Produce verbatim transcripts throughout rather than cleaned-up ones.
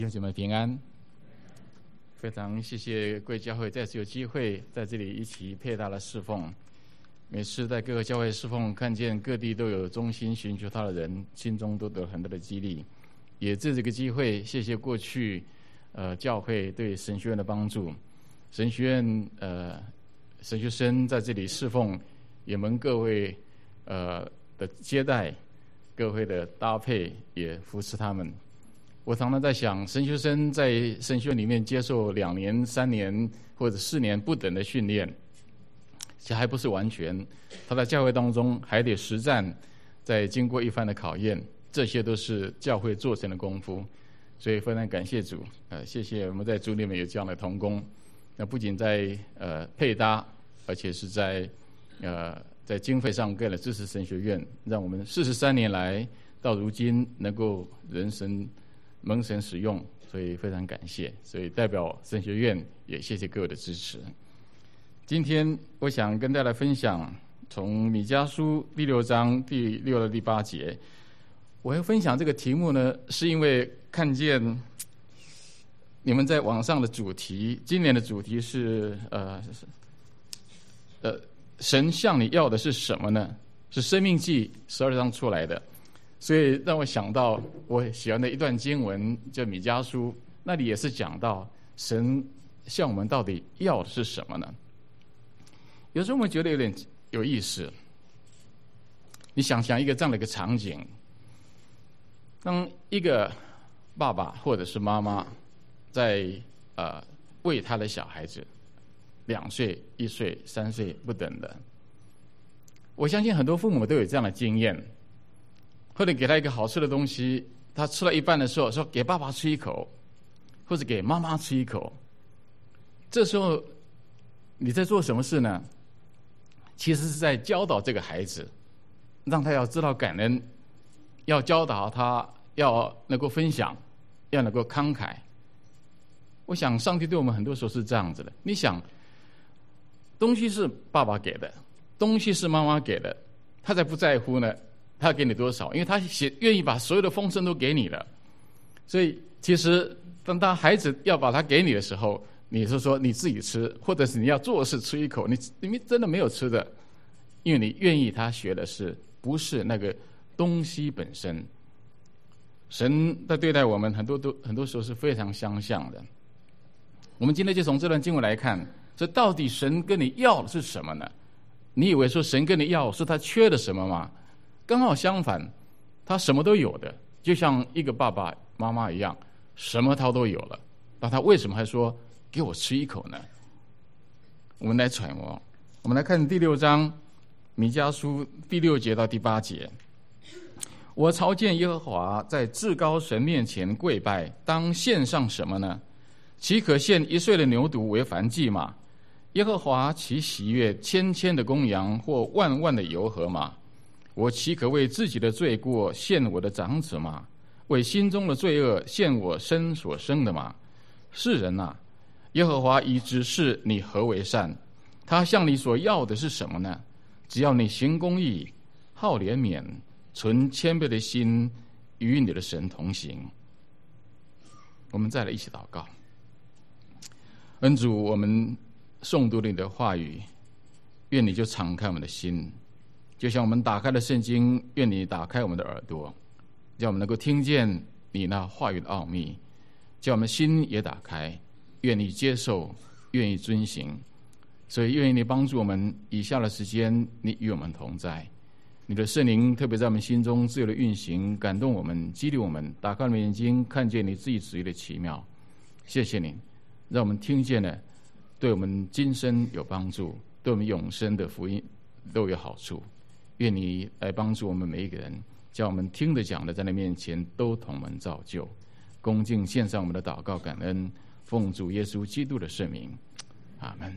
弟兄姐妹平安，非常谢谢贵教会再次有机会在这里一起配搭的侍奉。每次在各个教会侍奉，看见各地都有忠心寻求他的人，心中都得很多的激励。也借这个机会，谢谢过去呃教会对神学院的帮助。神学院呃神学生在这里侍奉，也蒙各位呃的接待，各位的搭配，也扶持他们。我常常在想，神学生在神学院里面接受两年、三年或者四年不等的训练，这还不是完全。他在教会当中还得实战，再经过一番的考验，这些都是教会做成的功夫。所以非常感谢主，呃，谢谢我们在主里面有这样的同工。那不仅在呃配搭，而且是在呃在经费上更了支持神学院，让我们四十三年来到如今能够人神。蒙神使用，所以非常感谢。所以代表神学院也谢谢各位的支持。今天我想跟大家分享从米迦书第六章第六到第八节。我要分享这个题目呢，是因为看见你们在网上的主题，今年的主题是呃呃，神向你要的是什么呢？是申命记十二章出来的。所以让我想到我喜欢的一段经文，叫米迦书，那里也是讲到神向我们到底要的是什么呢？有时候我们觉得有点有意思。你想想一个这样的一个场景，当一个爸爸或者是妈妈在呃喂他的小孩子，两岁、一岁、三岁不等的，我相信很多父母都有这样的经验。或者给他一个好吃的东西，他吃了一半的时候说给爸爸吃一口，或者给妈妈吃一口。这时候你在做什么事呢？其实是在教导这个孩子，让他要知道感恩，要教导他要能够分享，要能够慷慨。我想上帝对我们很多时候是这样子的。你想，东西是爸爸给的，东西是妈妈给的，他才不在乎呢他给你多少？因为他愿意把所有的丰盛都给你了。所以其实当他孩子要把它给你的时候，你是说你自己吃，或者是你要做事吃一口，你你真的没有吃的，因为你愿意他学的是不是那个东西本身。神在对待我们很多都很多时候是非常相像的。我们今天就从这段经文来看，这到底神跟你要的是什么呢？你以为说神跟你要是他缺的什么吗？刚好相反，他什么都有的，就像一个爸爸妈妈一样，什么他都有了。那他为什么还说给我吃一口呢？我们来揣摩，我们来看第六章米迦书第六节到第八节。我朝见耶和华，在至高神面前跪拜，当献上什么呢？岂可献一岁的牛犊为燔祭吗？耶和华岂喜悦千千的公羊或万万的油和吗？我岂可为自己的罪过献我的长子吗？为心中的罪恶献我身所生的吗？世人啊，耶和华已指示你何为善，他向你所要的是什么呢？只要你行公义，好怜悯，存谦卑的心，与你的神同行。我们再来一起祷告。恩主，我们诵读你的话语，愿你就敞开我们的心，就像我们打开了圣经，愿你打开我们的耳朵，叫我们能够听见你那话语的奥秘，叫我们心也打开，愿意接受，愿意遵行。所以愿意你帮助我们，以下的时间你与我们同在，你的圣灵特别在我们心中自由的运行，感动我们，激励我们，打开我们眼睛，看见你自己旨意的奇妙。谢谢你，让我们听见了，对我们今生有帮助，对我们永生的福音都有好处。愿你来帮助我们每一个人，叫我们听的讲的在你面前都同门造就，恭敬献上我们的祷告感恩，奉主耶稣基督的圣名，阿们。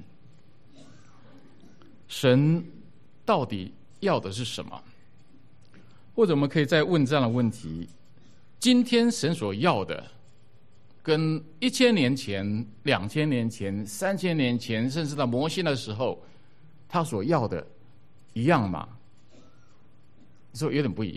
神到底要的是什么？或者我们可以再问这样的问题：今天神所要的，跟一千年前、两千年前、三千年前，甚至到摩西的时候，他所要的一样吗？说有点不一样。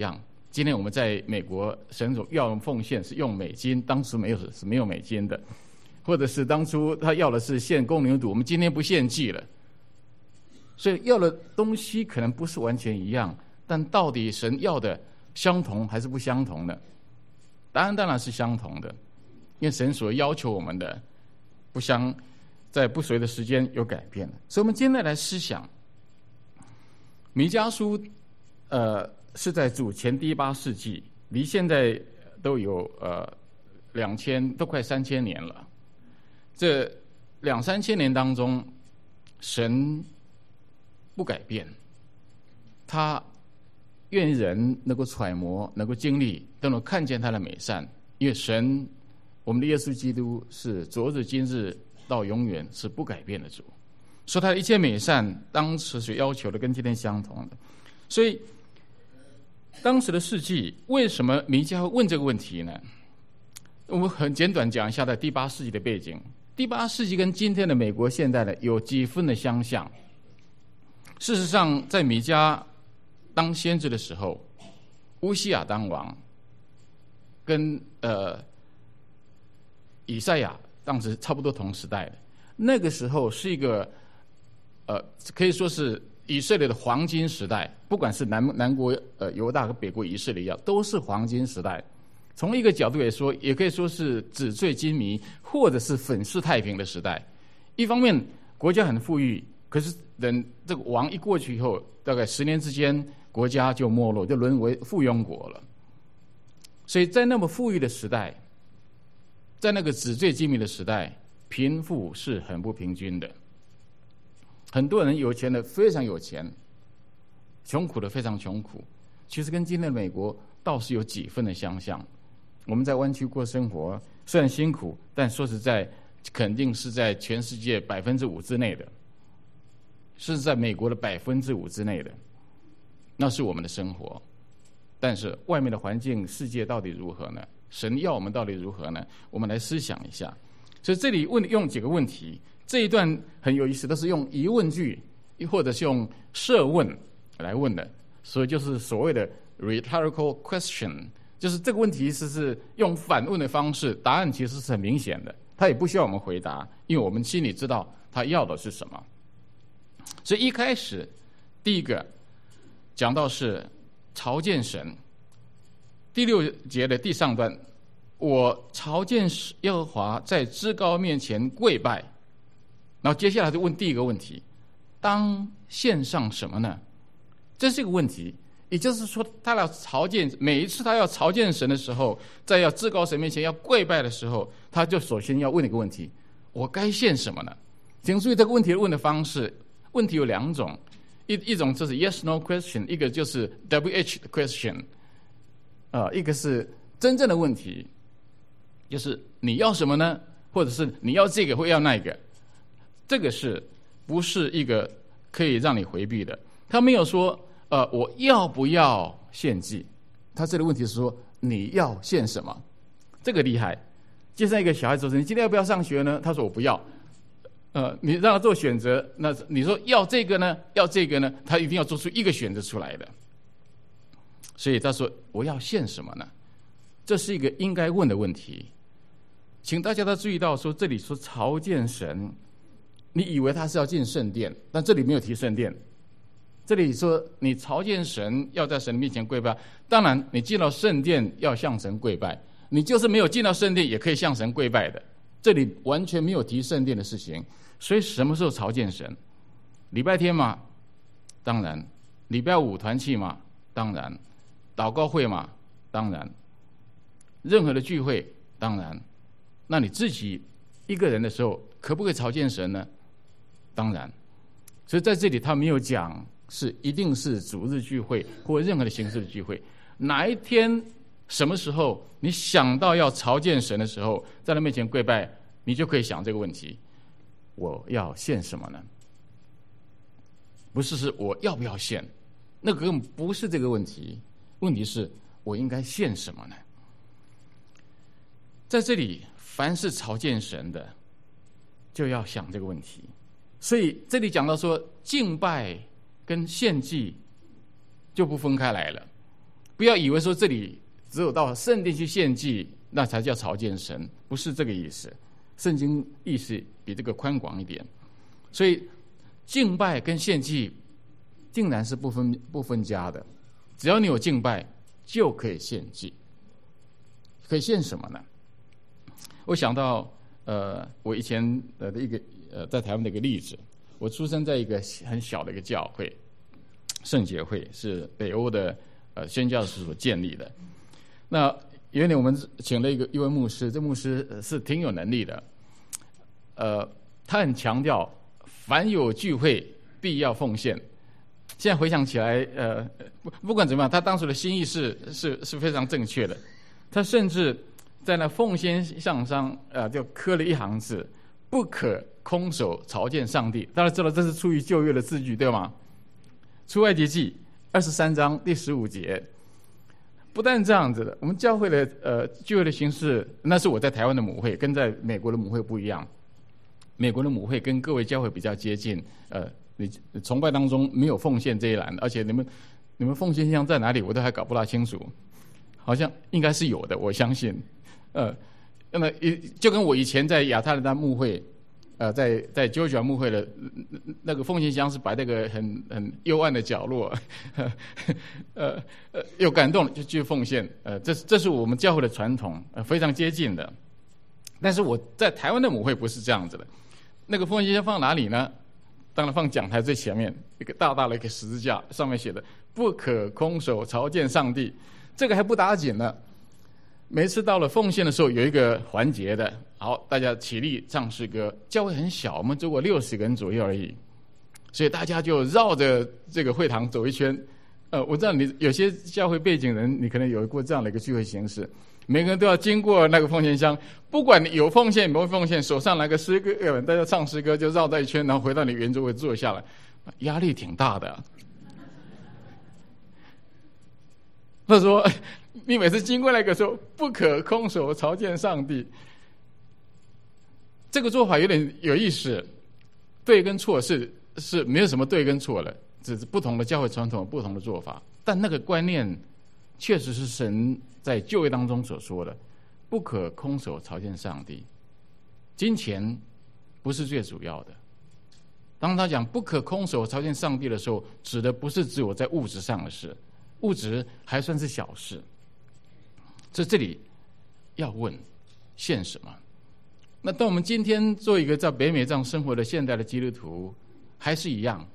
今天我们在美国，神所要用奉献是用美金，当初没有是没有美金的，或者是当初他要的是献公牛犊，我们今天不献祭了。所以要的东西可能不是完全一样，但到底神要的相同还是不相同呢？答案当然是相同的，因为神所要求我们的不相在不随的时间有改变了。所以我们今天来思想弥迦书，呃，是在主前第八世纪，离现在都有呃两千都快三千年了。这两三千年当中，神不改变，他愿人能够揣摩，能够经历，都能看见他的美善。因为神，我们的耶稣基督是昨日今日到永远是不改变的主，说他的一切美善当时所要求的跟今天相同的。所以当时的世纪，为什么弥迦会问这个问题呢？我们很简短讲一下在第八世纪的背景。第八世纪跟今天的美国现代呢有几分的相像。事实上，在弥迦当先知的时候，乌西亚当王，跟呃以赛亚当时差不多同时代的。那个时候是一个呃可以说是以色列的黄金时代，不管是南南国呃犹大和北国以色列一样，都是黄金时代。从一个角度来说，也可以说是纸醉金迷，或者是粉饰太平的时代。一方面国家很富裕，可是等这个王一过去以后，大概十年之间，国家就没落，就沦为附庸国了。所以在那么富裕的时代，在那个纸醉金迷的时代，贫富是很不平均的。很多人有钱的非常有钱，穷苦的非常穷苦。其实跟今天的美国倒是有几分的相像。我们在湾区过生活，虽然辛苦，但说实在，肯定是在全世界百分之五之内的，是在美国的百分之五之内的，那是我们的生活。但是外面的环境、世界到底如何呢？神要我们到底如何呢？我们来思想一下。所以这里问用几个问题，这一段很有意思，都是用疑问句，或者是用设问来问的，所以就是所谓的 rhetorical question。就是这个问题是是用反问的方式，答案其实是很明显的，他也不需要我们回答，因为我们心里知道他要的是什么。所以一开始第一个讲到是朝见神，第六节的第上段，我朝见耶和华，在至高面前跪拜。然后接下来就问第一个问题，当献上什么呢？这是一个问题。也就是说，他要朝见，每一次他要朝见神的时候，在要至高神面前要跪拜的时候，他就首先要问一个问题：我该献什么呢？请注意这个问题问的方式，问题有两种，一一种就是 yes no question， 一个就是 W H question， 呃，一个是真正的问题，就是你要什么呢？或者是你要这个或要那个，这个是不是一个可以让你回避的？他没有说。呃，我要不要献祭？他这个问题是说你要献什么？这个厉害。就像一个小孩子说：“你今天要不要上学呢？”他说：“我不要。”呃，你让他做选择，那你说要这个呢？要这个呢？他一定要做出一个选择出来的。所以他说：“我要献什么呢？”这是一个应该问的问题。请大家都注意到说，这里说朝见神，你以为他是要进圣殿，但这里没有提圣殿。这里说你朝见神，要在神面前跪拜。当然，你进到圣殿要向神跪拜，你就是没有进到圣殿也可以向神跪拜的。这里完全没有提圣殿的事情。所以什么时候朝见神？礼拜天吗？当然。礼拜五团契吗？当然。祷告会吗？当然。任何的聚会，当然。那你自己一个人的时候，可不可以朝见神呢？当然。所以在这里他没有讲是一定是主日聚会或任何的形式的聚会，哪一天什么时候你想到要朝见神的时候，在他面前跪拜，你就可以想这个问题：我要献什么呢？不是是我要不要献，那个根本不是这个问题。问题是我应该献什么呢？在这里，凡是朝见神的，就要想这个问题。所以这里讲到说，敬拜跟献祭就不分开来了。 不要以为说这里只有到圣殿去献祭，那才叫朝见神，不是这个意思。圣经意思比这个宽广一点，所以敬拜跟献祭竟然是不分不分家的，只要你有敬拜就可以献祭。可以献什么呢？我想到呃，我以前呃的一个呃在台湾的一个例子，我出生在一个很小的一个教会，圣洁会，是北欧的呃宣教士所建立的。那有一年我们请了一个一位牧师，这牧师是挺有能力的，呃，他很强调凡有聚会必要奉献。现在回想起来，呃，不不管怎么样，他当时的心意是是是非常正确的。他甚至在那奉献项上，呃，就刻了一行字：不可空手朝见上帝。大家知道这是出于旧约的字句，对吗？出埃及记二十三章第十五节。不但这样子的，我们教会的呃聚会的形式，那是我在台湾的母会，跟在美国的母会不一样。美国的母会跟各位教会比较接近，呃，你崇拜当中没有奉献这一栏，而且你们你们奉献项在哪里，我都还搞不大清楚，好像应该是有的，我相信。呃，那么就跟我以前在亚特兰大牧会，呃，在在九九牧会的那个奉献箱是摆在一个很很幽暗的角落，呃呃有感动就去奉献，呃，这是这是我们教会的传统，呃，非常接近的。但是我在台湾的母会不是这样子的，那个奉献箱放哪里呢？当然放讲台最前面，一个大大的一个十字架，上面写的“不可空手朝见上帝”，这个还不打紧呢。每次到了奉献的时候，有一个环节的，好，大家起立唱诗歌。教会很小，我们只有六十个人左右而已，所以大家就绕着这个会堂走一圈。呃，我知道你有些教会背景人，你可能有过这样的一个聚会形式，每个人都要经过那个奉献箱，不管你有奉献没有奉献，手上拿个诗歌，呃，大家唱诗歌就绕在一圈，然后回到你圆桌位坐下来，压力挺大的。他说：“你每次经过那个时候，不可空手朝见上帝。”这个做法有点有意思，对跟错是是没有什么对跟错了，只是不同的教会传统不同的做法。但那个观念确实是神在旧约当中所说的，不可空手朝见上帝。金钱不是最主要的。当他讲不可空手朝见上帝的时候，指的不是只有在物质上的事。物质还算是小事，所以这里要问献什么？那当我们今天做一个在北美这样生活的现代的基督徒，还是一样，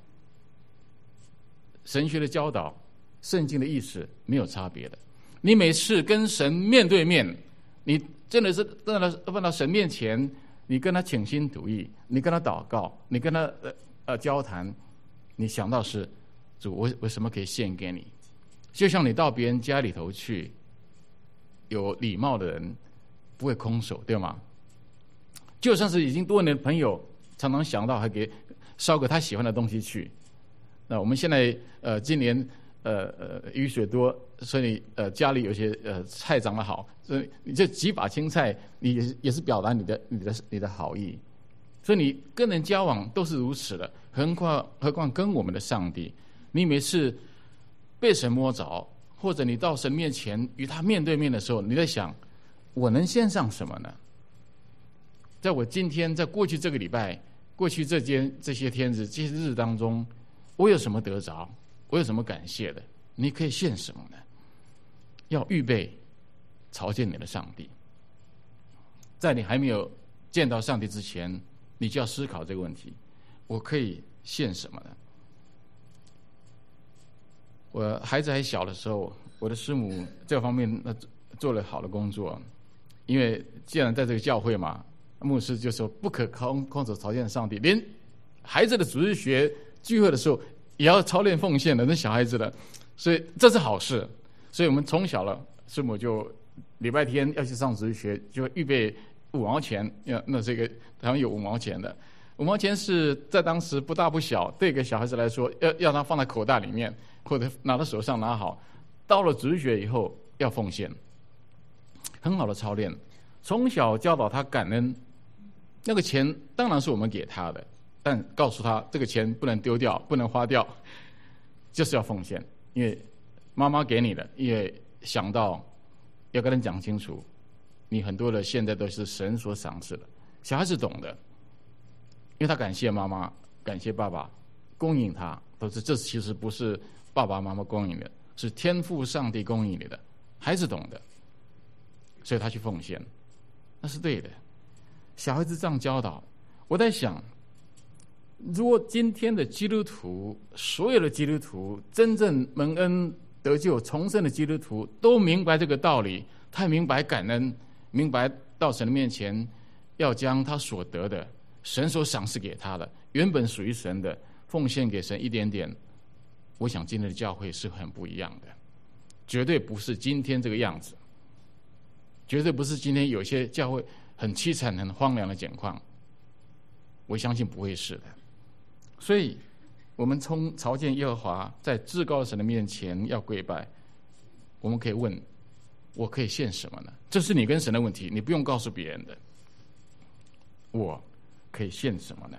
神学的教导、圣经的意思没有差别的。你每次跟神面对面，你真的是放到放到神面前，你跟他倾心吐意，你跟他祷告，你跟他呃呃交谈，你想到是主，我为什么可以献给你？就像你到别人家里头去，有礼貌的人不会空手，对吗？就算是已经多年的朋友，常常想到还给捎个他喜欢的东西去。那我们现在呃，今年呃呃雨水多，所以呃家里有些呃菜长得好，所以你这几把青菜，你也是也是表达你的你的你的好意。所以你跟人交往都是如此的，何况何况跟我们的上帝，你每次被神摸着，或者你到神面前与他面对面的时候，你在想，我能献上什么呢？在我今天，在过去这个礼拜，过去这间这些天日、这些日当中，我有什么得着？我有什么感谢的？你可以献什么呢？要预备朝见你的上帝。在你还没有见到上帝之前，你就要思考这个问题：我可以献什么呢？我孩子还小的时候，我的师母这方面那做了好的工作，因为既然在这个教会嘛，牧师就说不可空空手朝见上帝，连孩子的主日学聚会的时候也要操练奉献的，那小孩子的，所以这是好事。所以我们从小了，师母就礼拜天要去上主日学，就预备五毛钱，那这个好像有五毛钱的。五毛钱是在当时不大不小，对一个小孩子来说，要要他放在口袋里面，或者拿到手上拿好。到了主日学以后，要奉献，很好的操练。从小教导他感恩，那个钱当然是我们给他的，但告诉他这个钱不能丢掉，不能花掉，就是要奉献。因为妈妈给你的，也想到要跟人讲清楚，你很多的现在都是神所赏赐的。小孩子懂的，因为他感谢妈妈，感谢爸爸供应他，都是这其实不是爸爸妈妈供应的，是天父上帝供应你的。孩子懂的，所以他去奉献，那是对的。小孩子这样教导，我在想，如果今天的基督徒，所有的基督徒，真正蒙恩得救重生的基督徒，都明白这个道理，他明白感恩，明白到神的面前要将他所得的，神所赏赐给他的，原本属于神的，奉献给神一点点。我想今天的教会是很不一样的，绝对不是今天这个样子，绝对不是今天有些教会很凄惨很荒凉的景况，我相信不会是的。所以我们从朝见耶和华，在至高神的面前要跪拜，我们可以问，我可以献什么呢？这是你跟神的问题，你不用告诉别人的。我可以献什么呢？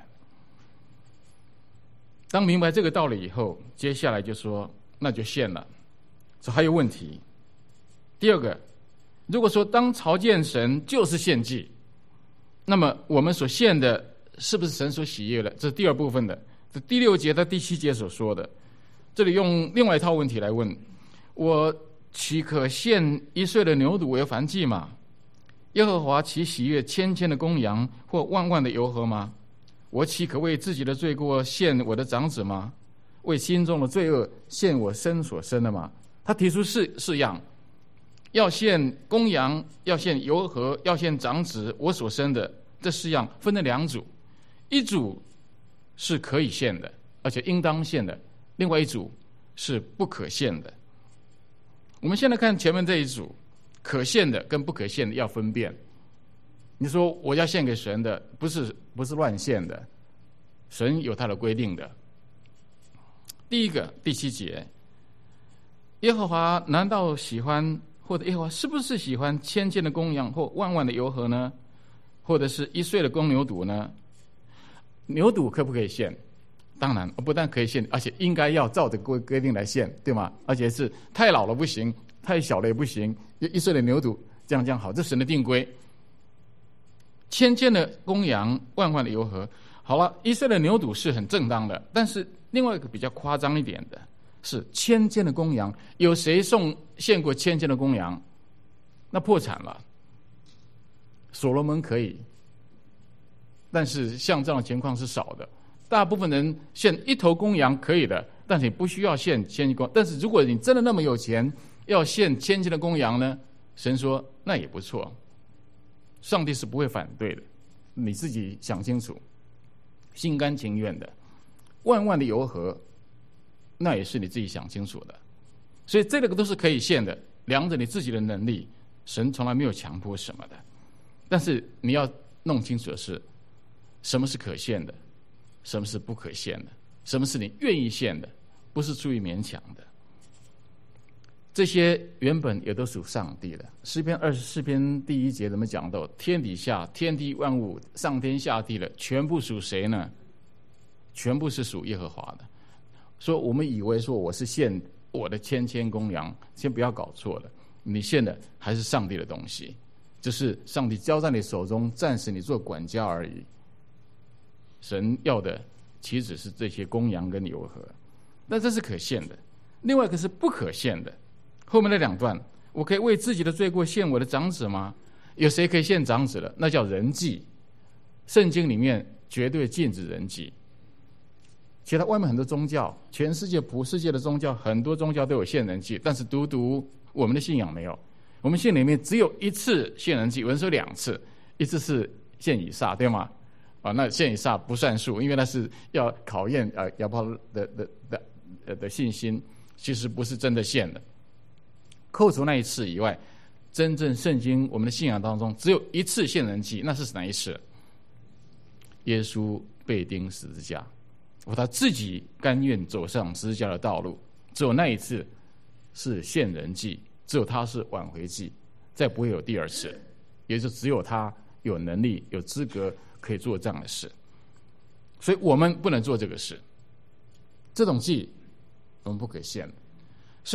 当明白这个道理以后，接下来就说那就献了。这还有问题。第二个，如果说当朝见神就是献祭，那么我们所献的是不是神所喜悦的？这是第二部分的。这第六节到第七节所说的，这里用另外一套问题来问：我岂可献一岁的牛犊为燔祭吗？耶和华岂喜悦千千的公羊或万万的油河吗？我岂可为自己的罪过献我的长子吗？为心中的罪恶献我身所生的吗？他提出四四样，要献公羊，要献油河，要献长子，我所生的，这四样分成两组，一组是可以献的，而且应当献的，另外一组是不可献的。我们现在看前面这一组，可献的跟不可献的要分辨。你说我要献给神的，不是不是乱献的，神有他的规定的。第一个第七节，耶和华难道喜欢，或者耶和华是不是喜欢千千的公羊或万万的油河呢？或者是一岁的公牛犊呢？牛犊可不可以献？当然不但可以献，而且应该要照着规定来献，对吗？而且是太老了不行，太小了也不行，一岁的牛犊这样这样好，这神的定规。千千的公羊，万万的油河，好了，一岁的牛犊是很正当的，但是另外一个比较夸张一点的是千千的公羊，有谁送献过千千的公羊？那破产了。所罗门可以，但是像这样的情况是少的。大部分人献一头公羊可以的，但是你不需要献千千公。但是如果你真的那么有钱，要献千千的公羊呢？神说那也不错，上帝是不会反对的，你自己想清楚，心甘情愿的。万万的油河，那也是你自己想清楚的。所以这个都是可以献的，量着你自己的能力，神从来没有强迫什么的。但是你要弄清楚的是，什么是可献的，什么是不可献的，什么是你愿意献的，不是出于勉强的。这些原本也都属上帝的。诗篇二十四篇第一节怎么讲到？天底下天地万物，上天下地的，全部属谁呢？全部是属耶和华的。所以我们以为说我是献我的千千公羊，先不要搞错了，你献的还是上帝的东西，就是上帝交在你手中，暂时你做管家而已。神要的其实是这些公羊跟油河，但这是可献的。另外一个是不可献的。后面那两段，我可以为自己的罪过献我的长子吗？有谁可以献长子的？那叫人祭。圣经里面绝对禁止人祭。其他外面很多宗教，全世界普世界的宗教，很多宗教都有献人祭，但是独独我们的信仰没有。我们信里面只有一次献人祭，有人说两次，一次是献以撒，对吗？啊，那献以撒不算数，因为那是要考验呃亚伯拉的的的的的信心，其实不是真的献的。扣除那一次以外，真正圣经我们的信仰当中只有一次献人祭，那是哪一次？耶稣被钉十字架，他自己甘愿走上十字架的道路，只有那一次是献人祭，只有他是挽回祭，再不会有第二次，也就只有他有能力有资格可以做这样的事。所以我们不能做这个事，这种祭我们不可献。所以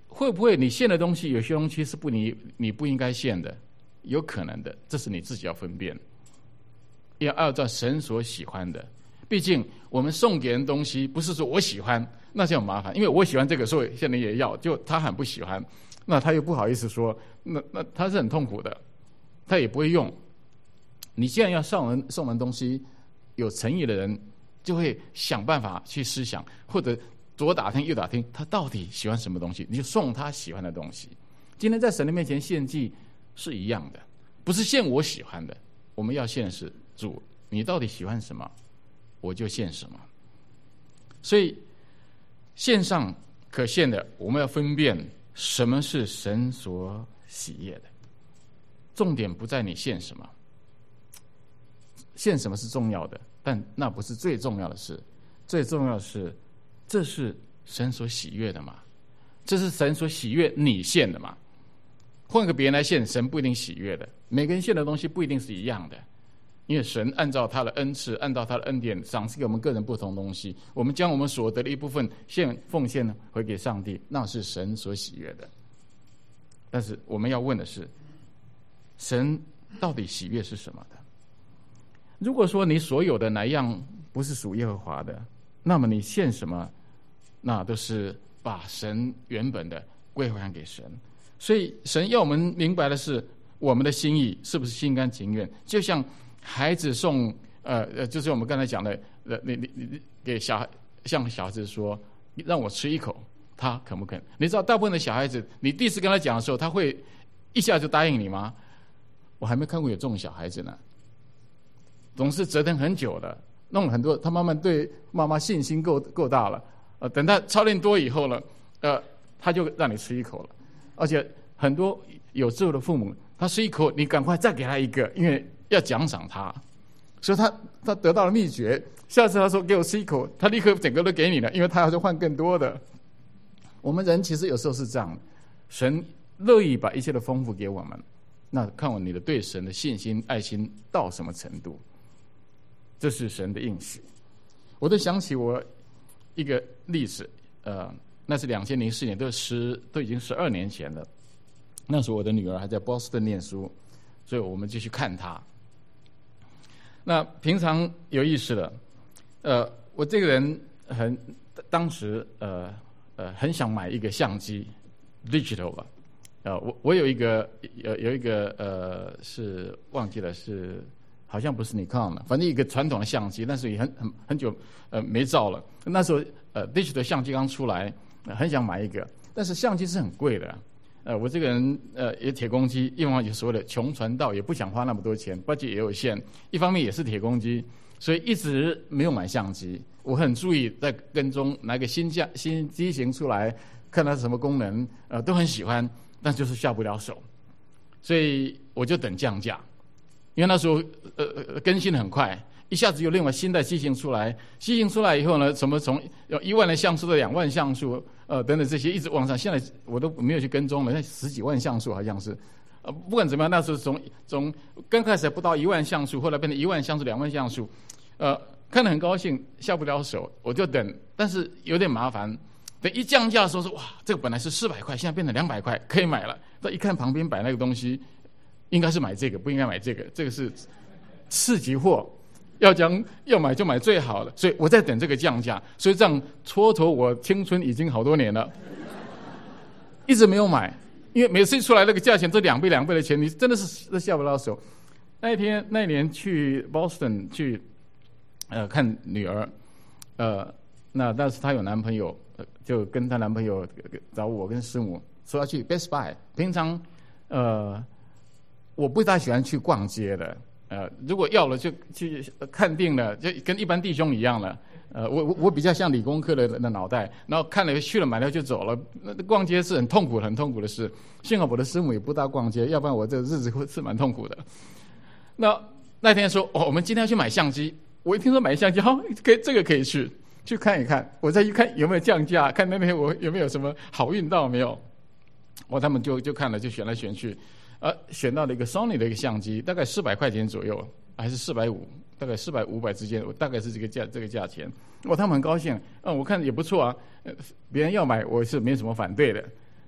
会不会你献的东西有些东西是不你你不应该献的？有可能的，这是你自己要分辨，要按照神所喜欢的。毕竟我们送给人东西，不是说我喜欢，那就很麻烦，因为我喜欢这个，所以现在也要，就他很不喜欢，那他又不好意思说，那那他是很痛苦的，他也不会用。你既然要送人送人东西，有诚意的人就会想办法去思想，或者左打听右打听，他到底喜欢什么东西，你就送他喜欢的东西。今天在神的面前献祭是一样的，不是献我喜欢的，我们要献的是主，你到底喜欢什么，我就献什么。所以献上可献的，我们要分辨什么是神所喜悦的。重点不在你献什么，献什么是重要的，但那不是最重要的事。最重要的是，这是神所喜悦的嘛？这是神所喜悦你献的嘛？换个别人来献，神不一定喜悦的。每个人献的东西不一定是一样的，因为神按照他的恩赐，按照他的恩典赏赐给我们个人不同的东西。我们将我们所得的一部分献奉献回给上帝，那是神所喜悦的。但是我们要问的是，神到底喜悦是什么的？如果说你所有的哪一样不是属耶和华的，那么你献什么，那都是把神原本的归还给神。所以神要我们明白的是，我们的心意是不是心甘情愿？就像孩子送呃呃，就是我们刚才讲的，呃，你你你给小孩，像小孩子说，让我吃一口，他肯不肯？你知道，大部分的小孩子，你第一次跟他讲的时候，他会一下就答应你吗？我还没看过有这种小孩子呢，总是折腾很久的，弄很多，他慢慢对妈妈信心够够大了，呃，等他操练多以后了，呃，他就让你吃一口了。而且很多有智慧的父母，他吃一口，你赶快再给他一个，因为要奖赏他，所以他他得到了秘诀。下次他说给我吃一口，他立刻整个都给你了，因为他要去换更多的。我们人其实有时候是这样，神乐意把一切的丰富给我们，那看我你的对神的信心、爱心到什么程度，这是神的应许。我都想起我一个例子，呃。那是两千零四年，都十都已经十二年前了。那时候我的女儿还在波士顿念书，所以我们就去看她。那平常有意思的，呃，我这个人很当时呃呃很想买一个相机 ，digital 吧，呃，我我有一个有有一个呃是忘记了是好像不是尼康的，反正一个传统的相机，但是也很很很久呃没照了。那时候呃 digital 相机刚出来。很想买一个，但是相机是很贵的。呃，我这个人呃也铁公鸡，一方面有所谓的穷传道，也不想花那么多钱 ，budget 也有限。一方面也是铁公鸡，所以一直没有买相机。我很注意在跟踪哪个新价新机型出来，看它什么功能，呃，都很喜欢，但就是下不了手。所以我就等降价，因为那时候呃呃更新得很快。一下子有另外新的机型出来，机型出来以后呢，什么从有一万的像素到两万像素，呃，等等这些一直往上。现在我都没有去跟踪了，那十几万像素好像是，呃，不管怎么样，那时候从从刚开始不到一万像素，后来变成一万像素、两万像素，呃，看得很高兴，下不了手，我就等，但是有点麻烦。等一降价的时候说，哇，这个本来是四百块，现在变成两百块，可以买了。但一看旁边摆那个东西，应该是买这个，不应该买这个，这个是次级货。要将要买就买最好的，所以我在等这个降价，所以这样蹉跎我青春已经好多年了，一直没有买，因为每次出来那个价钱都两倍两倍的钱，你真的是都下不了手。那一天那一年去 Boston 去呃看女儿，呃，那但是她有男朋友，呃、就跟她男朋友找我跟师母说要去 Best Buy。平常呃我不大喜欢去逛街的。呃，如果要了就去看定了，就跟一般弟兄一样了。呃，我我我比较像理工科的的脑袋，然后看了去了买了就走了。那逛街是很痛苦很痛苦的事。幸好我的师母也不大逛街，要不然我这日子会是蛮痛苦的。那那天说哦，我们今天要去买相机。我一听说买相机，好，可以这个可以去去看一看。我再去看有没有降价，看那边我有没有什么好运到没有。我他们就就看了，就选来选去。呃，选到了一个 Sony 的一个相机，大概四百块钱左右，还是四百五，大概四百五百之间，我大概是这个价这个价钱。哇，他们很高兴，嗯，我看也不错啊，呃，别人要买我是没什么反对的。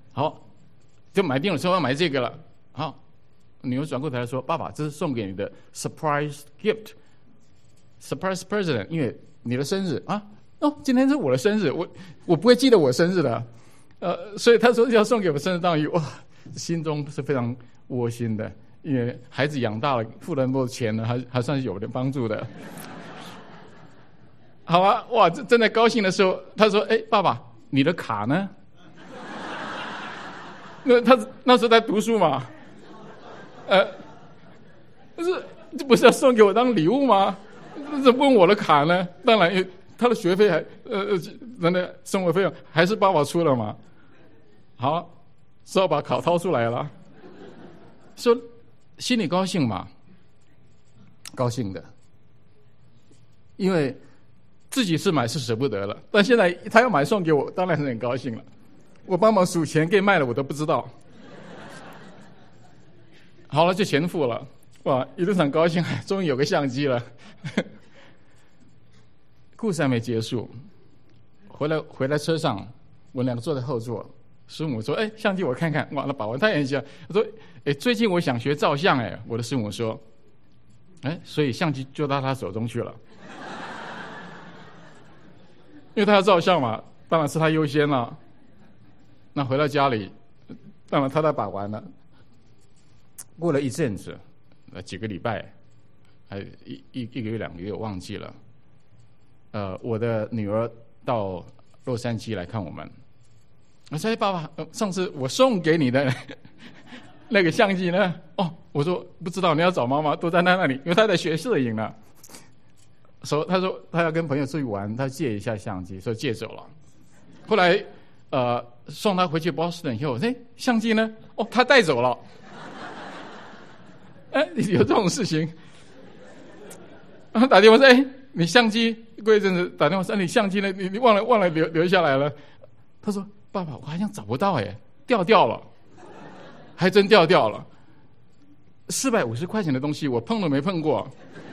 好，就买定了，说要买这个了。好，女儿转过头来说：“爸爸，这是送给你的 surprise gift，surprise present， 因为你的生日啊。哦，今天是我的生日，我我不会记得我生日的，呃，所以他说要送给我生日当礼物，哇，心中是非常窝心的，因为孩子养大了，付了那么多钱呢，还还算是有点帮助的。好啊，哇，正在高兴的时候，他说：‘哎，爸爸，你的卡呢？’那他那时候在读书嘛，呃，不是这不是要送给我当礼物吗？这问我的卡呢？当然，他的学费还呃呃，人的生活费用还是爸爸出了嘛。好，只好把卡掏出来了，说心里高兴嘛，高兴的，因为自己是买是舍不得了，但现在他要买送给我，当然是很高兴了。我帮忙数钱，给卖了我都不知道。好了，就钱付了，哇，一路上高兴，终于有个相机了。故事还没结束，回来回来车上，我两个坐在后座，师母说：“哎，相机我看看。”哇，那把玩太严喜了。我说：“哎，最近我想学照相。”哎，我的师母说：“哎，所以相机就到他手中去了，因为他要照相嘛，当然是他优先了。那回到家里，当然他在把玩了。过了一阵子，呃，几个礼拜，还一一一个月两个月，我忘记了。呃，我的女儿到洛杉矶来看我们。我说：“爸爸，呃，上次我送给你的那个相机呢？”哦，我说不知道，你要找妈妈，都在那那里，因为她在学摄影呢。说他说他要跟朋友出去玩，他借一下相机，说借走了。后来呃送他回去波士顿以后，哎，相机呢？哦，他带走了。哎，有这种事情。然后打电话说：“哎，你相机过一阵子打电话说你相机呢？你你忘了忘了留留下来了。”他说：“爸爸，我好像找不到哎，掉掉了，还真掉掉了。四百五十块钱的东西，我碰都没碰过。”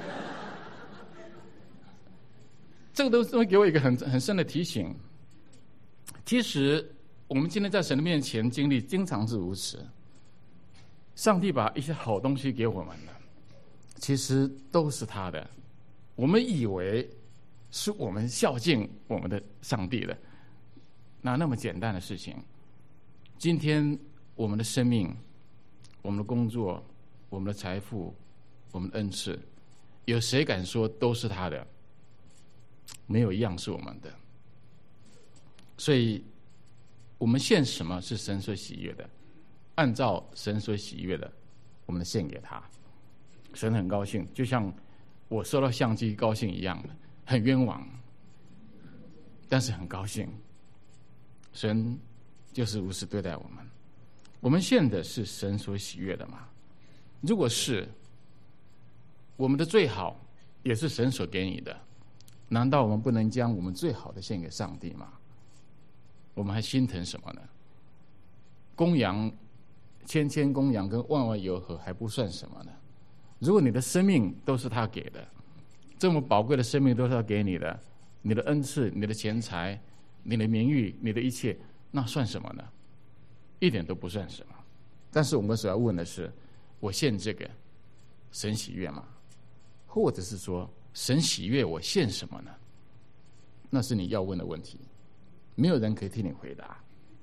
这个都是会给我一个很很深的提醒。其实我们今天在神的面前经历，经常是如此。上帝把一些好东西给我们了，其实都是他的。我们以为是我们孝敬我们的上帝的，哪那么简单的事情？今天我们的生命、我们的工作、我们的财富、我们的恩赐，有谁敢说都是他的？没有一样是我们的。所以我们献什么是神所喜悦的，按照神所喜悦的，我们献给他，神很高兴，就像我收到相机高兴一样的，很冤枉，但是很高兴。神就是如此对待我们。我们献的是神所喜悦的吗？如果是，我们的最好也是神所给你的，难道我们不能将我们最好的献给上帝吗？我们还心疼什么呢？公羊，千千公羊跟万万油和还不算什么呢？如果你的生命都是他给的，这么宝贵的生命都是他给你的，你的恩赐、你的钱财、你的名誉、你的一切，那算什么呢？一点都不算什么。但是我们所要问的是，我献这个，神喜悦吗？或者是说，神喜悦我献什么呢？那是你要问的问题，没有人可以替你回答。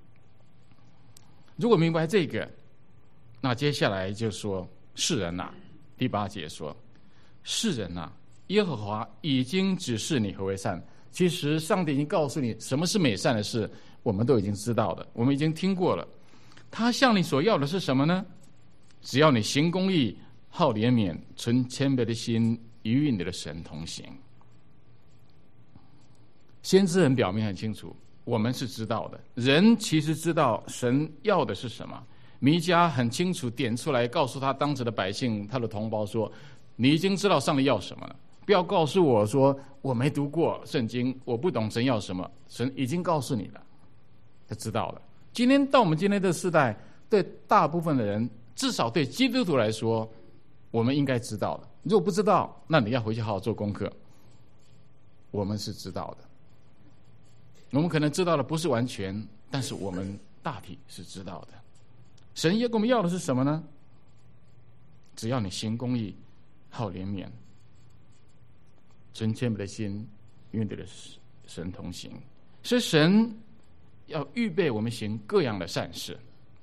如果明白这个，那接下来就说世人呐、啊，第八节说，世人呐、啊，耶和华已经指示你何为善。其实上帝已经告诉你什么是美善的事，我们都已经知道的，我们已经听过了。他向你所要的是什么呢？只要你行公义、好怜悯、存谦卑的心，与你的神同行。先知很表面很清楚，我们是知道的，人其实知道神要的是什么。弥迦很清楚点出来，告诉他当时的百姓，他的同胞说：你已经知道上帝要什么了，不要告诉我说我没读过圣经，我不懂神要什么，神已经告诉你了，他知道了。今天到我们今天的世代，对大部分的人，至少对基督徒来说，我们应该知道的。如果不知道，那你要回去好好做功课。我们是知道的，我们可能知道的不是完全，但是我们大体是知道的。神要跟我们要的是什么呢？只要你行公义，好怜悯，存谦卑的心，与你的神同行。所以神要预备我们行各样的善事，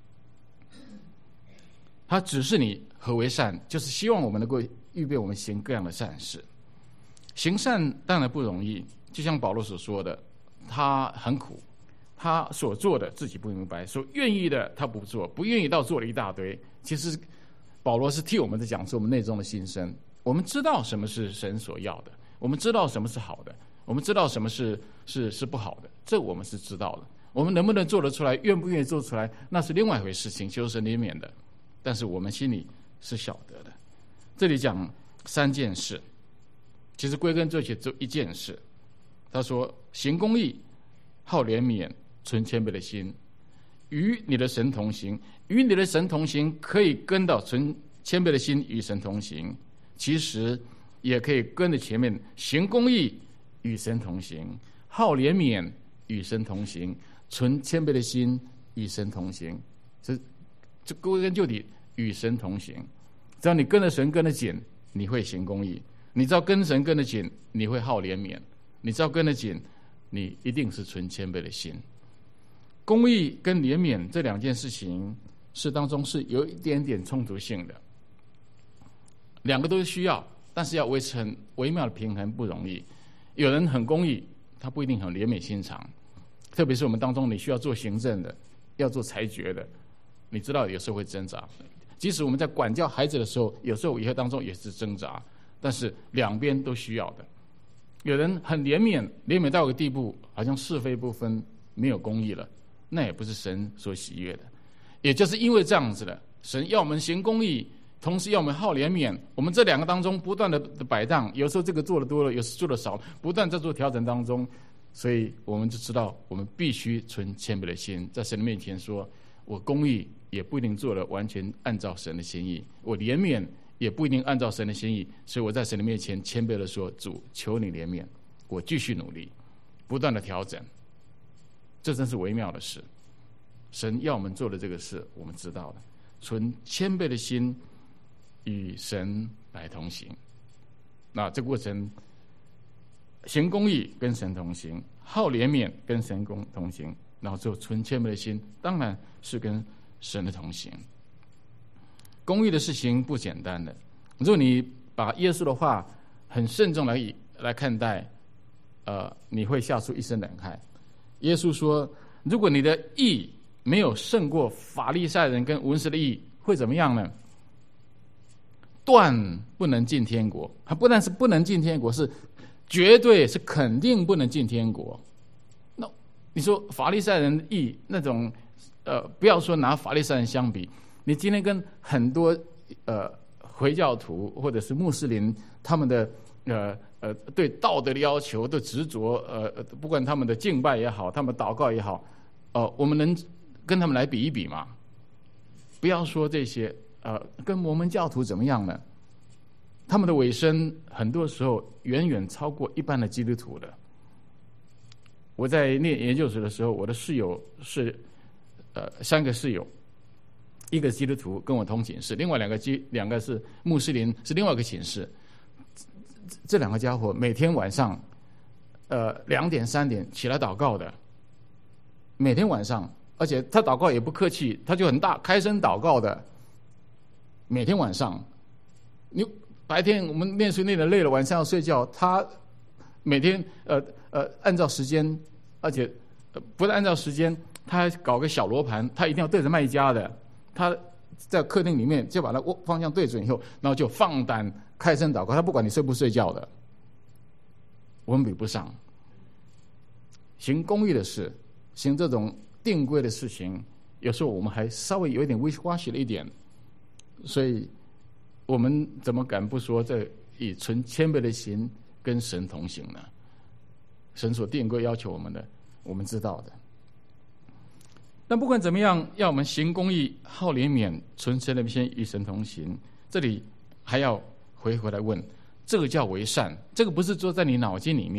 他指示你何为善，就是希望我们能够预备我们行各样的善事。行善当然不容易，就像保罗所说的，他很苦，他所做的自己不明白，所愿意的他不做，不愿意倒做了一大堆。其实保罗是替我们在讲述我们内中的心声。我们知道什么是神所要的，我们知道什么是好的，我们知道什么是是是不好的，这我们是知道的。我们能不能做得出来，愿不愿意做出来，那是另外一回事情，求神怜悯的。但是我们心里是晓得的。这里讲三件事，其实归根究底只有一件事。他说：行公义，好怜悯，存谦卑的心，与你的神同行。与你的神同行，可以跟到存谦卑的心与神同行，其实也可以跟着前面行公义与神同行，好怜悯与神同行，存谦卑的心与神同行。这这归根究底与神同行。只要你跟着神跟得紧，你会行公义；你知道跟神跟得紧，你会好怜悯；你知道跟得紧，你一定是存谦卑的心。公义跟怜悯这两件事情是当中是有一点点冲突性的，两个都需要，但是要维持很微妙的平衡不容易。有人很公义，他不一定很怜悯心肠，特别是我们当中你需要做行政的，要做裁决的，你知道有时候会挣扎。即使我们在管教孩子的时候，有时候以后当中也是挣扎，但是两边都需要的。有人很怜悯，怜悯到一个地步，好像是非不分，没有公义了，那也不是神所喜悦的。也就是因为这样子的，神要我们行公义，同时要我们好怜悯，我们这两个当中不断的摆荡，有时候这个做的多了，有时做的少，不断在做调整当中，所以我们就知道我们必须存谦卑的心，在神的面前说，我公义也不一定做的完全按照神的心意，我怜悯也不一定按照神的心意，所以我在神的面前谦卑的说，主，求你怜悯，我继续努力，不断的调整。这真是微妙的事。神要我们做的这个事，我们知道的，存谦卑的心与神来同行。那这个过程，行公义跟神同行，好怜悯跟神同行，然后最后存谦卑的心，当然是跟神的同行。公义的事情不简单的，如果你把耶稣的话很慎重来来看待，呃，你会吓出一身冷汗。耶稣说，如果你的义没有胜过法利赛人跟文士的义，会怎么样呢？断不能进天国。他不但是不能进天国，是绝对是肯定不能进天国。那你说法利赛人义那种，呃，不要说拿法利赛人相比，你今天跟很多呃回教徒或者是穆斯林他们的呃呃对道德的要求的执着，呃，不管他们的敬拜也好，他们祷告也好，呃，我们能跟他们来比一比嘛？不要说这些，呃，跟摩门教徒怎么样呢？他们的尾声很多时候远远超过一般的基督徒的。我在念研究所的时候，我的室友是呃三个室友，一个基督徒跟我同寝室，另外两个基两个是穆斯林，是另外一个寝室。这两个家伙每天晚上，呃两点三点起来祷告的，每天晚上。而且他祷告也不客气，他就很大开声祷告的。每天晚上，你白天我们念书念得累了，晚上要睡觉，他每天呃呃按照时间，而且、呃、不但按照时间，他还搞个小罗盘，他一定要对着卖家的。他在客厅里面就把他方向对准以后，然后就放胆开声祷告，他不管你睡不睡觉的。我们比不上。行公义的事，行这种定规的事情，有时候我们还稍微有一点wishy-washy了一点，所以我们怎么敢不说这以存谦卑的心跟神同行呢？神所定规要求我们的，我们知道的。但不管怎么样，要我们行公义、好怜悯、存谦卑的心与神同行，这里还要回回来问，这个叫为善，这个不是坐在你脑筋里面的。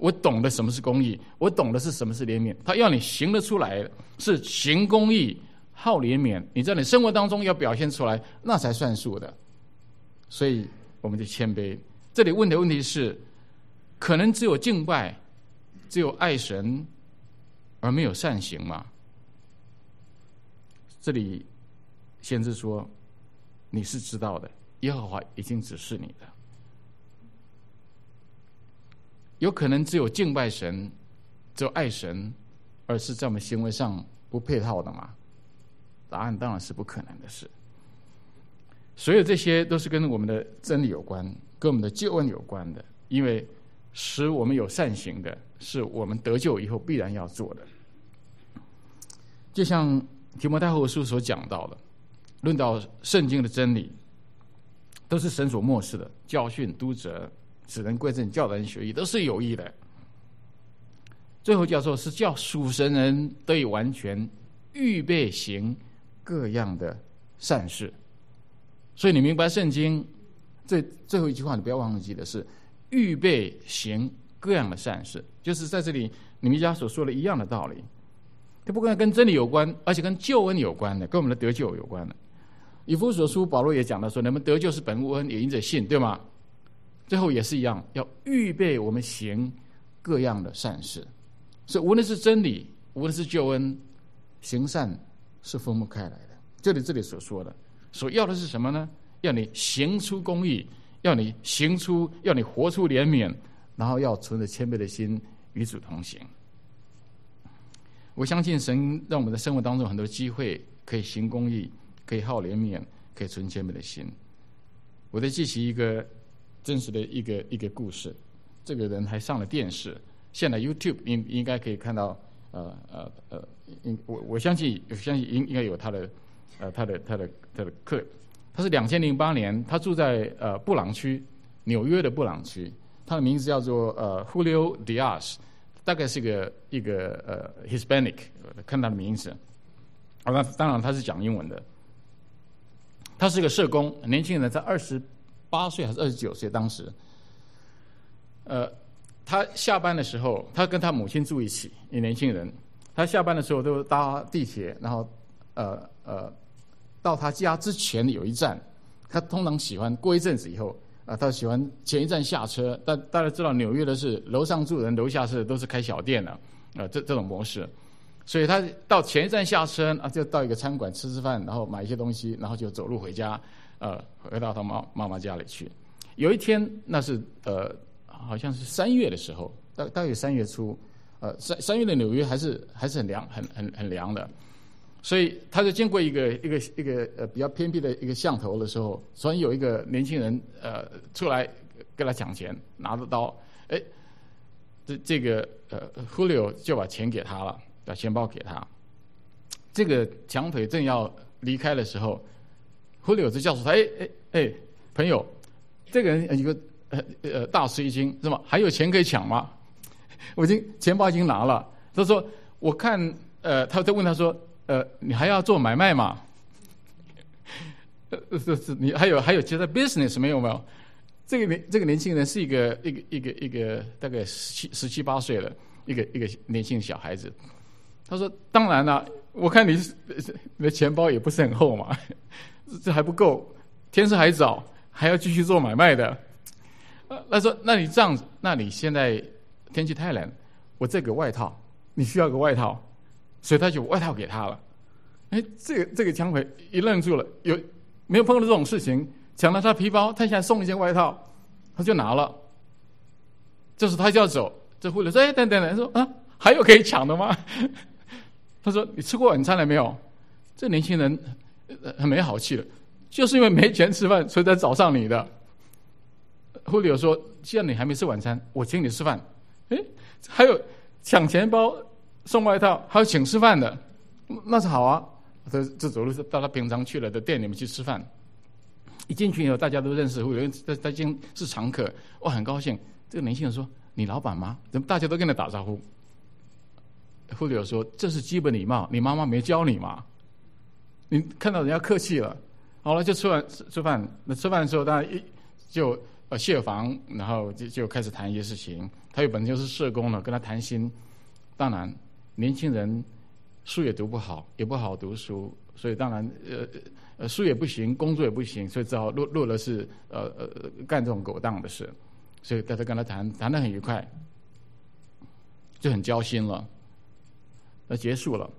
我懂得什么是公义，我懂得是什么是怜悯。他要你行得出来，是行公义、好怜悯，你在你生活当中要表现出来，那才算数的。所以我们就谦卑。这里问的问题是，可能只有敬拜，只有爱神，而没有善行吗？这里先知说，你是知道的，耶和华已经指示你的。有可能只有敬拜神，只有爱神，而是在我们行为上不配套的吗？答案当然是不可能的事。所有这些都是跟我们的真理有关，跟我们的救恩有关的，因为使我们有善行的，是我们得救以后必然要做的。就像提摩太后书所讲到的，论到圣经的真理，都是神所默示的，教训、督责、使人归正、教导人学义，都是有益的。最后叫做是叫属神人得以完全，预备行各样的善事。所以你明白圣经最最后一句话，你不要忘记的是预备行各样的善事，就是在这里你们家所说的一样的道理。它不光跟真理有关，而且跟救恩有关的，跟我们的得救有关的。以弗所书保罗也讲到说，你们得救是本无恩，也因着信，对吗？最后也是一样，要预备我们行各样的善事。所以无论是真理，无论是救恩，行善是分不开来的。这里这里所说的，所要的是什么呢？要你行出公义，要你行出，要你活出怜悯，然后要存着谦卑的心与主同行。我相信神让我们的生活当中有很多机会可以行公义，可以好怜悯，可以存谦卑的心。我在记起一个真实的一个一个故事，这个人还上了电视，现在 YouTube 应应该可以看到，呃呃呃，我我相信我相信应应该有他的呃他的他的他的 clip。他是两千零八年，他住在呃布朗区，纽约的布朗区，他的名字叫做呃 Julio Diaz。大概是一个一个呃 Hispanic， 看他的名字，啊，当然他是讲英文的。他是一个社工，年轻人，在二十八岁还是二十九岁，当时，呃，他下班的时候，他跟他母亲住一起，一年轻人，他下班的时候都搭地铁，然后呃呃，到他家之前有一站，他通常喜欢过一阵子以后。啊，他喜欢前一站下车，但大家知道纽约的是楼上住人，楼下是都是开小店的，啊，这这种模式，所以他到前一站下车啊，就到一个餐馆吃吃饭，然后买一些东西，然后就走路回家，呃，回到他妈妈妈家里去。有一天，那是呃，好像是三月的时候，大大约三月初，呃，三三月的纽约还是还是很凉，很很很凉的。所以他就经过一个一个一个呃比较偏僻的一个巷头的时候，突然有一个年轻人呃出来跟他抢钱，拿着刀，哎，这这个呃 Julio 就把钱给他了，把钱包给他。这个强腿正要离开的时候 ，Julio 就叫住他，哎哎哎，朋友，这个人一个呃呃大吃一惊，是吗？还有钱可以抢吗？我已经钱包已经拿了。他说，我看呃，他在问他说。呃，你还要做买卖吗？呃，是是，你还有还有其他 business 没有没有？这个年这个年轻人是一个一个一个一个大概十七十七八岁的一个一个年轻小孩子。他说：“当然了，我看你你的钱包也不是很厚嘛，这还不够，天色还早，还要继续做买卖的。”他说：“那你这样子，那你现在天气太冷，我这个外套，你需要个外套。”所以他就外套给他了，哎，这个这个抢匪一愣住了，有没有碰到这种事情？抢了他皮包，他现在送一件外套，他就拿了。这时他就要走，这护士说：“哎，等等等，说啊，还有可以抢的吗？”他说：“你吃过晚餐了没有？”这年轻人很没好气的，就是因为没钱吃饭，所以才找上你的。护士说：“既然你还没吃晚餐，我请你吃饭。”哎，还有抢钱包。送外套，还有请吃饭的，那是好啊。他就走路到他平常去了的店里面去吃饭。一进去以后，大家都认识，有人他他已经是常客，我很高兴。这个年轻人说：“你老板吗？”怎么大家都跟他打招呼？护理友说：“这是基本礼貌，你妈妈没教你吗？你看到人家客气了，好了就吃完吃饭。那吃饭的时候，当然一就呃谢房，然后就就开始谈一些事情。他又本身就是社工了，跟他谈心。当然，年轻人书也读不好，也不好读书，所以当然呃呃书也不行，工作也不行，所以只好落落了是呃呃干这种狗当的事。所以在这跟他谈谈得很愉快，就很交心了。那结束了，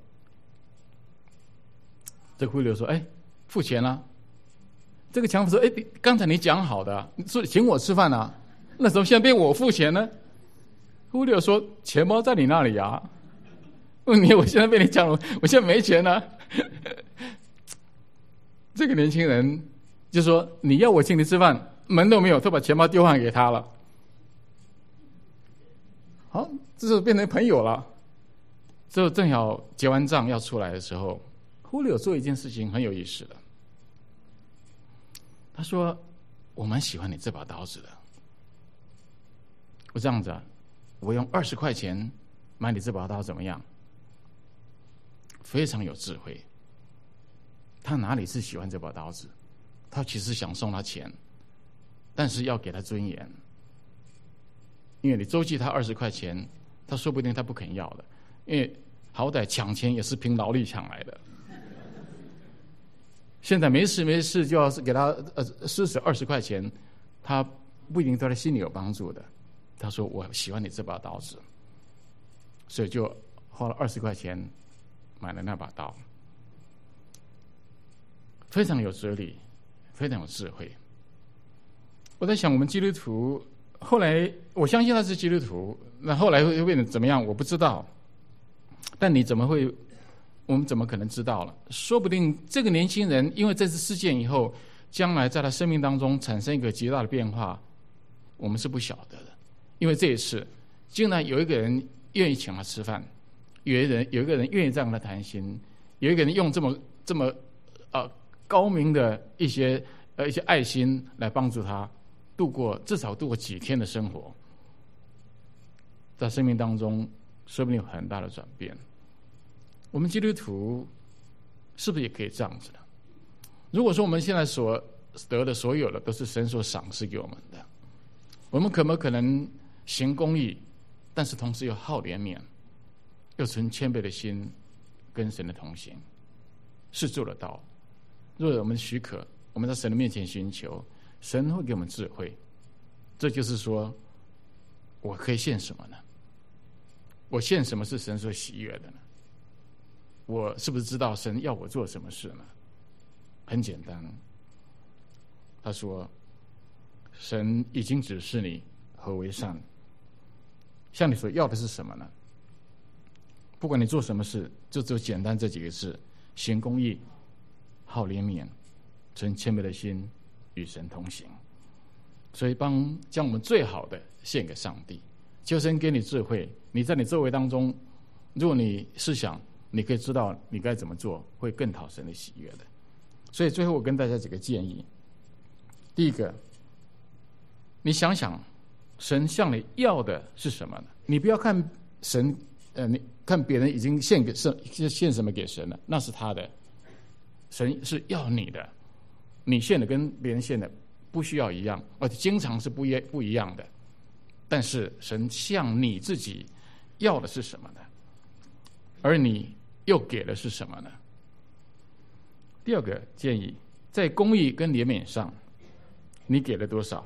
这个会流说：“哎，付钱了。”这个强夫说：“哎，刚才你讲好的，说请我吃饭啊，那怎么现在变我付钱呢？”会流说：“钱包在你那里啊，你我现在被你讲了，我现在没钱了。”这个年轻人就说：“你要我请你吃饭，门都没有，都把钱包丢还给他了。”好，这是变成朋友了。之后正好结完账要出来的时候，忽略做一件事情很有意思的。他说：“我蛮喜欢你这把刀子的。我这样子啊，我用二十块钱买你这把刀怎么样？”非常有智慧。他哪里是喜欢这把刀子？他其实想送他钱，但是要给他尊严。因为你周济他二十块钱，他说不定他不肯要的，因为好歹抢钱也是凭劳力抢来的。现在没事没事就要是给他呃施舍二十块钱，他不一定对他心里有帮助的。他说：“我喜欢你这把刀子。”所以就花了二十块钱买了那把刀，非常有哲理，非常有智慧。我在想，我们基督徒后来，我相信他是基督徒，那后来会变成怎么样，我不知道。但你怎么会？我们怎么可能知道了？说不定这个年轻人因为这次事件以后，将来在他生命当中产生一个极大的变化，我们是不晓得的。因为这一次，竟然有一个人愿意请他吃饭，有一人有一个人愿意这样跟他谈心，有一个人用这么这么呃高明的一些呃一些爱心来帮助他度过至少度过几天的生活，在生命当中说不定有很大的转变。我们基督徒是不是也可以这样子呢？如果说我们现在所得的所有的都是神所赏赐给我们的，我们可不可能行公义，但是同时又好怜悯，又存谦卑的心，跟神的同行，是做得到。若有我们许可，我们在神的面前寻求，神会给我们智慧。这就是说，我可以献什么呢？我献什么是神所喜悦的呢？我是不是知道神要我做什么事呢？很简单，他说，神已经指示你何为善，向你所要的是什么呢？不管你做什么事，就只有简单这几个字：行公义，好怜悯，存谦卑的心，与神同行。所以帮将我们最好的献给上帝，求神给你智慧。你在你周围当中，如果你思想，你可以知道你该怎么做，会更讨神的喜悦的。所以最后我跟大家几个建议：第一个，你想想，神向你要的是什么呢？你不要看神，呃，你看别人已经献给神，献什么给神了，那是他的。神是要你的，你献的跟别人献的不需要一样，而且经常是不一不一样的。但是神向你自己要的是什么呢？而你又给的是什么呢？第二个建议，在公义跟怜悯上，你给了多少？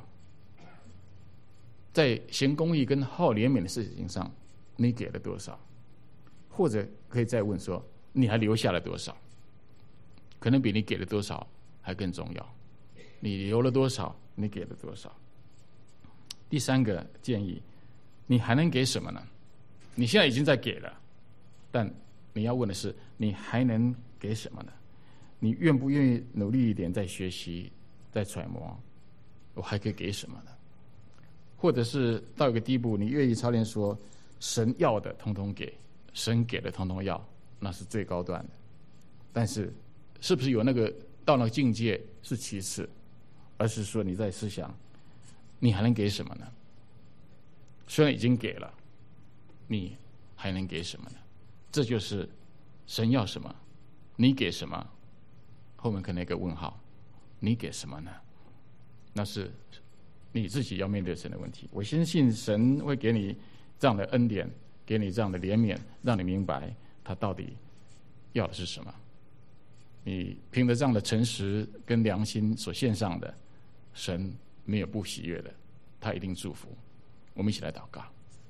在行公义跟好怜悯的事情上，你给了多少？或者可以再问说，你还留下了多少？可能比你给了多少还更重要。你留了多少，你给了多少？第三个建议，你还能给什么呢？你现在已经在给了，但你要问的是，你还能给什么呢？你愿不愿意努力一点，再学习，再揣摩，我还可以给什么呢？或者是到一个地步，你愿意操练说，神要的统统给，神给的统统要，那是最高端的。但是，是不是有那个到那个境界是其次，而是说你在思想，你还能给什么呢？虽然已经给了，你还能给什么呢？这就是神要什么，你给什么？后面可能一个问号，你给什么呢？那是你自己要面对神的问题。我相信神会给你这样的恩典，给你这样的怜悯，让你明白他到底要的是什么。你凭着这样的诚实跟良心所献上的，神没有不喜悦的，他一定祝福。我们一起来祷告。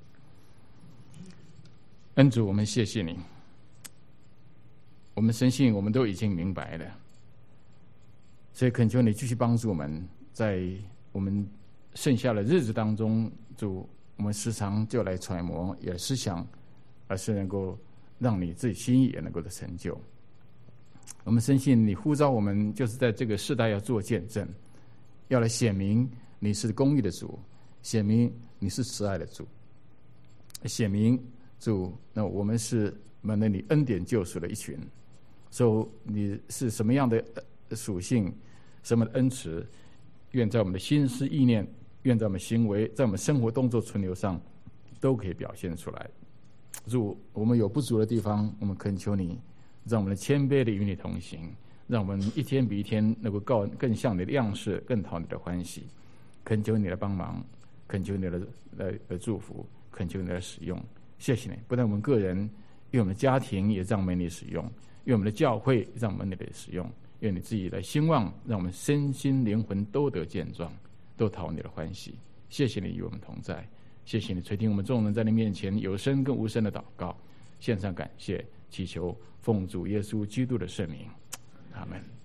恩主，我们谢谢你，我们深信我们都已经明白了，所以恳求你继续帮助我们，在我们剩下的日子当中，主，我们时常就来揣摩，也思想，而是能够让你自己心意也能够的成就。我们深信你呼召我们，就是在这个世代要做见证，要来显明你是公义的主，显明你是慈爱的主，显明主，那我们是蒙了你恩典救赎的一群。所以你是什么样的属性，什么的恩慈，愿在我们的心思意念，愿在我们行为，在我们生活动作存留上，都可以表现出来。主，我们有不足的地方，我们恳求你，让我们的谦卑的与你同行，让我们一天比一天能够更更像你的样式，更讨你的欢喜。恳求你的帮忙，恳求你的的的祝福，恳求你的使用。谢谢你，不但我们个人，愿我们的家庭也让我们你使用，愿我们的教会让我们你的使用，愿你自己来兴旺，让我们身心灵魂都得健壮，都讨你的欢喜。谢谢你与我们同在，谢谢你垂听我们众人在你面前有声跟无声的祷告，献上感谢，祈求奉主耶稣基督的圣名，阿们。